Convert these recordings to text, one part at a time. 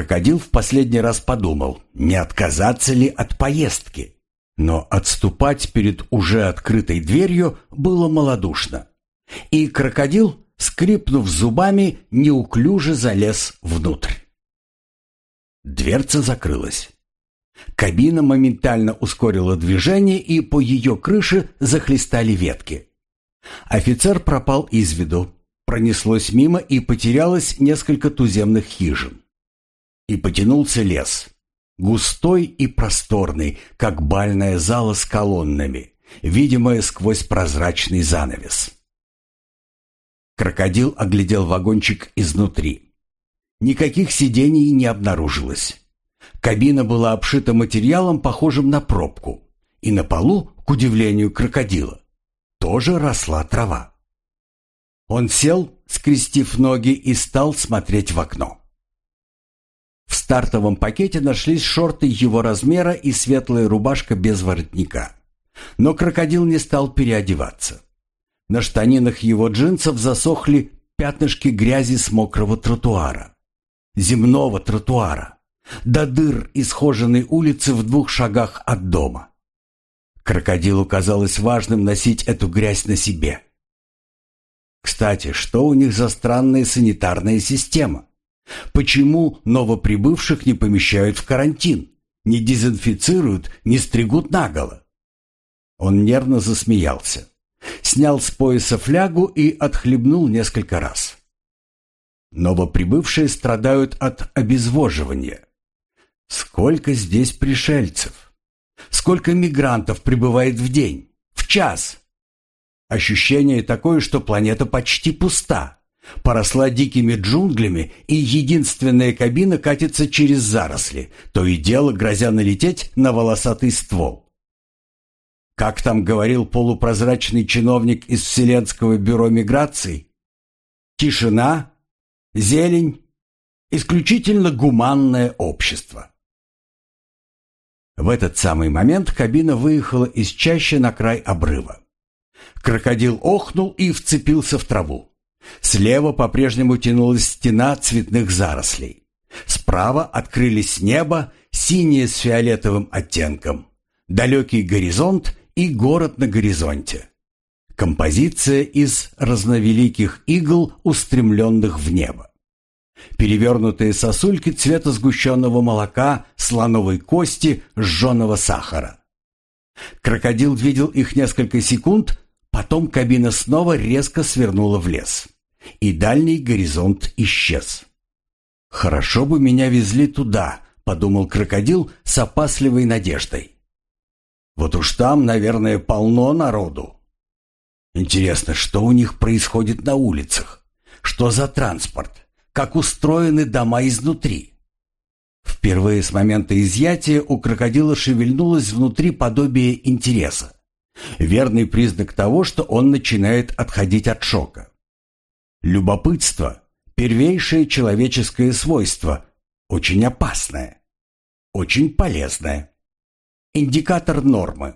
Крокодил в последний раз подумал, не отказаться ли от поездки. Но отступать перед уже открытой дверью было малодушно. И крокодил, скрипнув зубами, неуклюже залез внутрь. Дверца закрылась. Кабина моментально ускорила движение, и по ее крыше захлестали ветки. Офицер пропал из виду, пронеслось мимо и потерялось несколько туземных хижин. И потянулся лес, густой и просторный, как бальная зала с колоннами, видимая сквозь прозрачный занавес. Крокодил оглядел вагончик изнутри. Никаких сидений не обнаружилось. Кабина была обшита материалом, похожим на пробку, и на полу, к удивлению крокодила, тоже росла трава. Он сел, скрестив ноги, и стал смотреть в окно. В стартовом пакете нашлись шорты его размера и светлая рубашка без воротника. Но крокодил не стал переодеваться. На штанинах его джинсов засохли пятнышки грязи с мокрого тротуара. Земного тротуара. До дыр исхоженной улицы в 2 шагах от дома. Крокодилу казалось важным носить эту грязь на себе. Кстати, что у них за странная санитарная система? Почему новоприбывших не помещают в карантин, не дезинфицируют, не стригут наголо? Он нервно засмеялся, снял с пояса флягу и отхлебнул несколько раз. Новоприбывшие страдают от обезвоживания. Сколько здесь пришельцев? Сколько мигрантов прибывает в день, в час? Ощущение такое, что планета почти пуста, поросла дикими джунглями, и единственная кабина катится через заросли, то и дело грозя налететь на волосатый ствол. Как там говорил полупрозрачный чиновник из Вселенского бюро миграции? Тишина, зелень, исключительно гуманное общество. В этот самый момент кабина выехала из чащи на край обрыва. Крокодил охнул и вцепился в траву. Слева по-прежнему тянулась стена цветных зарослей. Справа открылись небо, синее с фиолетовым оттенком, далекий горизонт и город на горизонте. Композиция из разновеликих игл, устремленных в небо. Перевернутые сосульки цвета сгущенного молока, слоновой кости, жженого сахара. Крокодил видел их несколько секунд, потом кабина снова резко свернула в лес, и дальний горизонт исчез. «Хорошо бы меня везли туда», — подумал крокодил с опасливой надеждой. «Вот уж там, наверное, полно народу. Интересно, что у них происходит на улицах? Что за транспорт? Как устроены дома изнутри?» Впервые с момента изъятия у крокодила шевельнулось внутри подобие интереса. Верный признак того, что он начинает отходить от шока. Любопытство – первейшее человеческое свойство, очень опасное, очень полезное. Индикатор нормы.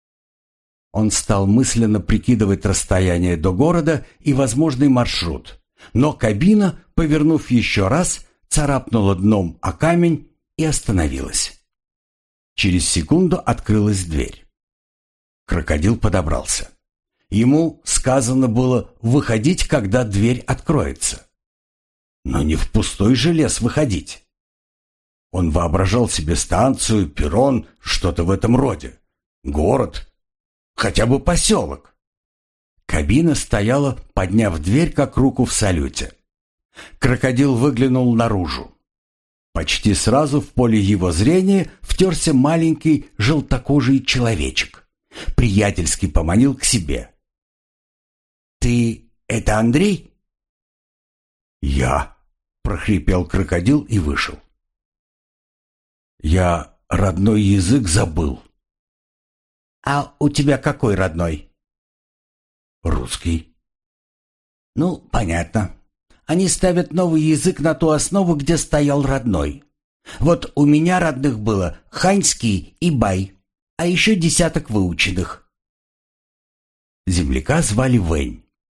Он стал мысленно прикидывать расстояние до города и возможный маршрут, но кабина, повернув еще раз, царапнула дном о камень и остановилась. Через секунду открылась дверь. Крокодил подобрался. Ему сказано было выходить, когда дверь откроется. Но не в пустой же лес выходить. Он воображал себе станцию, перрон, что-то в этом роде. Город, хотя бы поселок. Кабина стояла, подняв дверь, как руку в салюте. Крокодил выглянул наружу. Почти сразу в поле его зрения втерся маленький желтокожий человечек. Приятельски поманил к себе. «Ты это Андрей?» «Я», — прохрипел крокодил и вышел. «Я родной язык забыл». «А у тебя какой родной?» «Русский». «Ну, понятно. Они ставят новый язык на ту основу, где стоял родной. Вот у меня родных было ханьский и бай, а еще 10 выученных». Земляка звали Вэнь.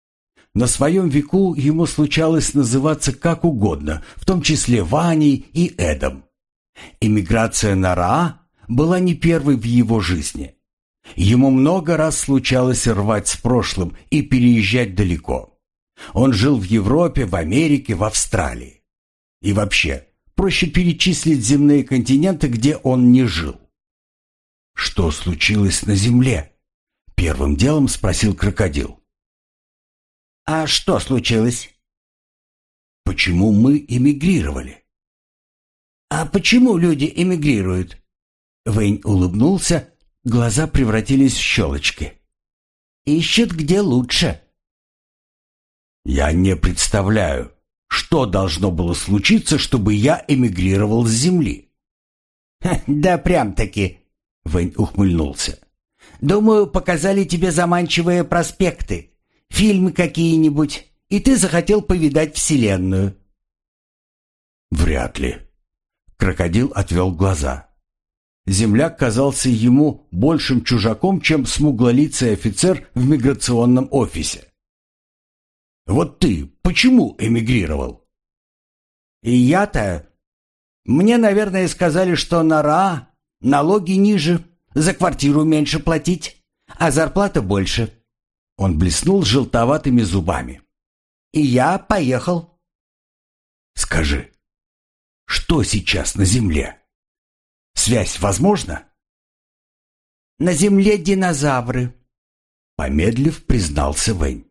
на своем веку ему случалось называться как угодно, в том числе Ваней и Эдом. Эмиграция на Раа была не первой в его жизни. Ему много раз случалось рвать с прошлым и переезжать далеко. Он жил в Европе, в Америке, в Австралии. И вообще, проще перечислить земные континенты, где он не жил. «Что случилось на Земле?» — первым делом спросил крокодил. «А что случилось?» «Почему мы эмигрировали?» «А почему люди эмигрируют?» Вэнь улыбнулся, глаза превратились в щелочки. «Ищут где лучше». «Я не представляю, что должно было случиться, чтобы я эмигрировал с Земли?» «Да прям-таки», — Вэнь ухмыльнулся. «Думаю, показали тебе заманчивые проспекты, фильмы какие-нибудь, и ты захотел повидать Вселенную». «Вряд ли». Крокодил отвел глаза. Земляк казался ему большим чужаком, чем смуглолицый офицер в миграционном офисе. «Вот ты почему эмигрировал?» «И я-то... Мне, наверное, сказали, что на Раа налоги ниже, за квартиру меньше платить, а зарплата больше». Он блеснул желтоватыми зубами. «И я поехал». «Скажи, что сейчас на Земле? Связь возможна?» «На Земле динозавры», — помедлив признался Вэнь.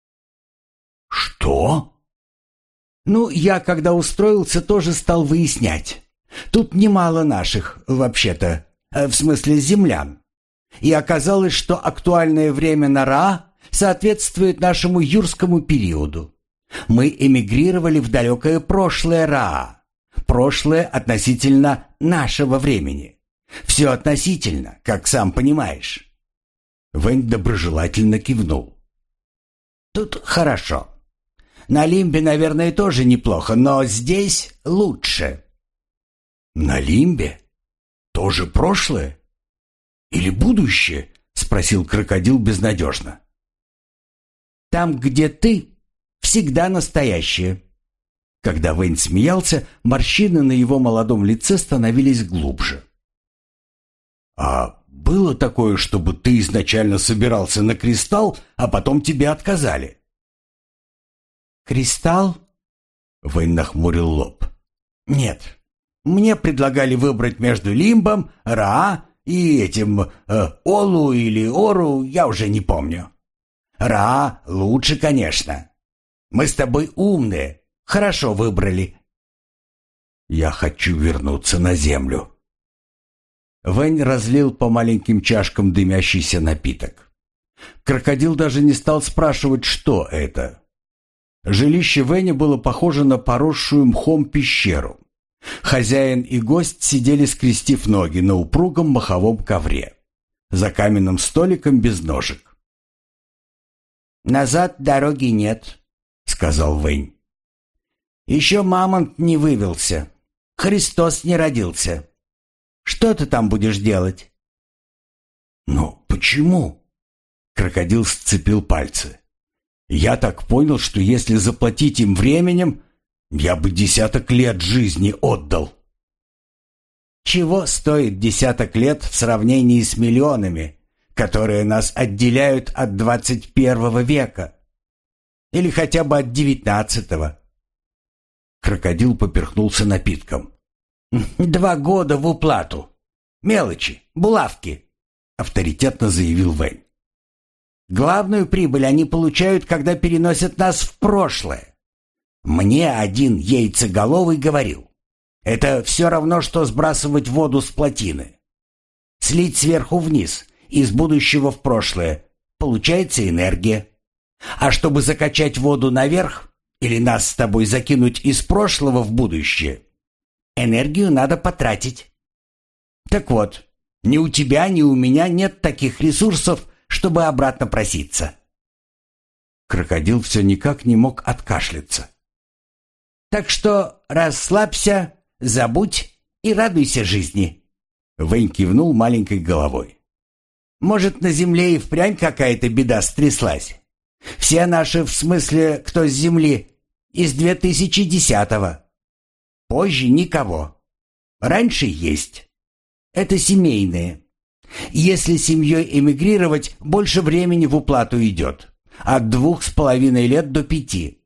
«Что?» «Ну, я, когда устроился, тоже стал выяснять. Тут немало наших, вообще-то, в смысле землян. И оказалось, что актуальное время на Раа соответствует нашему юрскому периоду. Мы эмигрировали в далекое прошлое Раа. Прошлое относительно нашего времени. Все относительно, как сам понимаешь». Вэнь доброжелательно кивнул. «Тут хорошо. На Лимбе, наверное, тоже неплохо, но здесь лучше». «На Лимбе? Тоже прошлое? Или будущее?» — спросил крокодил безнадежно. «Там, где ты, всегда настоящее». Когда Вэнь смеялся, морщины на его молодом лице становились глубже. «А было такое, чтобы ты изначально собирался на кристалл, а потом тебе отказали?» «Кристалл?» — Вэнь нахмурил лоб. «Нет, мне предлагали выбрать между Лимбом, Раа и этим Олу или Ору, я уже не помню. Раа лучше, конечно. Мы с тобой умные, хорошо выбрали». «Я хочу вернуться на Землю». Вэнь разлил по маленьким чашкам дымящийся напиток. Крокодил даже не стал спрашивать, что это. Жилище Вэня было похоже на поросшую мхом пещеру. Хозяин и гость сидели, скрестив ноги на упругом моховом ковре, за каменным столиком без ножек. «Назад дороги нет», — сказал Вэнь. «Еще мамонт не вывелся, Христос не родился. Что ты там будешь делать?» «Ну, почему?» Крокодил сцепил пальцы. «Я так понял, что если заплатить им временем, я бы 10 лет жизни отдал». «Чего стоит 10 лет в сравнении с миллионами, которые нас отделяют от 21 века? Или хотя бы от 19-го?» Крокодил поперхнулся напитком. 2 года в уплату. Мелочи, булавки», — авторитетно заявил Вэнь. «Главную прибыль они получают, когда переносят нас в прошлое. Мне один яйцеголовый говорил, это все равно, что сбрасывать воду с плотины. Слить сверху вниз, из будущего в прошлое, получается энергия. А чтобы закачать воду наверх, или нас с тобой закинуть из прошлого в будущее, энергию надо потратить. Так вот, ни у тебя, ни у меня нет таких ресурсов, чтобы обратно проситься». Крокодил все никак не мог откашляться. «Так что расслабься, забудь и радуйся жизни». Вэнь кивнул маленькой головой. «Может, на Земле и впрямь какая-то беда стряслась? Все наши, в смысле, кто с Земли, из 2010-го. Позже никого. Раньше есть. Это семейные. Если семьей эмигрировать, больше времени в уплату идет. От 2,5 лет до 5.